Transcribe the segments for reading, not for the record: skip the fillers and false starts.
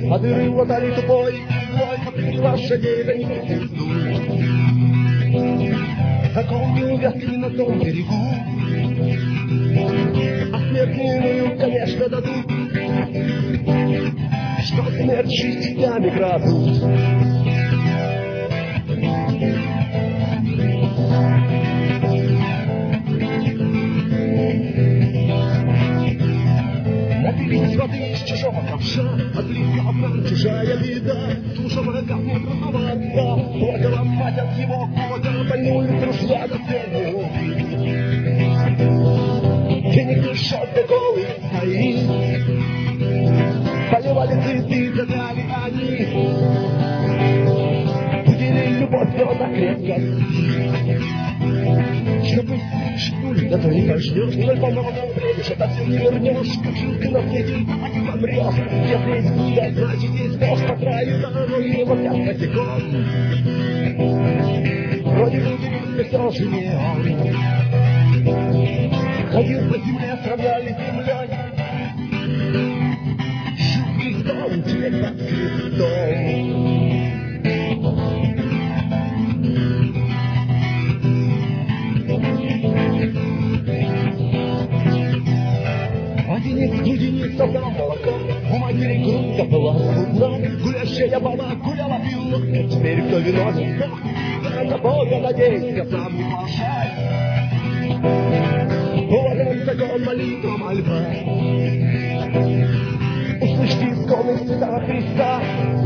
А дыры латали тупой, злой, лошадей да не приступ. Закон увязли на том берегу, а смертную, конечно, дадут, что смерть частями крадут. Напились воды из чужого ковша, от близкого к нам чужая беда. Душа врага не трудноваться, плакала мать от его года, больную дружья на сцену. Денег дышат да голый стоит, поливали цветы, задали они. Будили любовь, но она крепко спит. Чтобы шепнули, да то не пождешь, ноль по-новому бредишь, это все не вернешь, как жилка на свете, так и помрешь. Если есть куда, значит есть нож по краю дороги, вот я косяком. Вроде бы удивился, все же не он. Ходил по земле, сравняли землей. Жуткий дом, теперь под крестом. Студенец собрал молоко, у матери грудка была скудна, гулящая баба гуляла пила, теперь кто виновен? Да на Бога надейся, сам не плашай. Уважаем закон, молитва, мольба. Услышьте исконный святого Христа,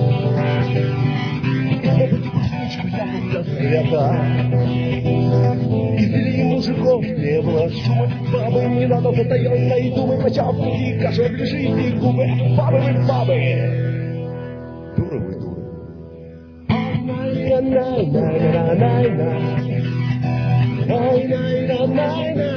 и смотрите кузнечку, я до света. Извели мужиков не было шума, бабы не надо затаенно и думай, почав пути, каша оближите губы, бабы вы бабы. Дуры вы дуры. Най-най-най-най-най-най-най. Най-най-най-най-най.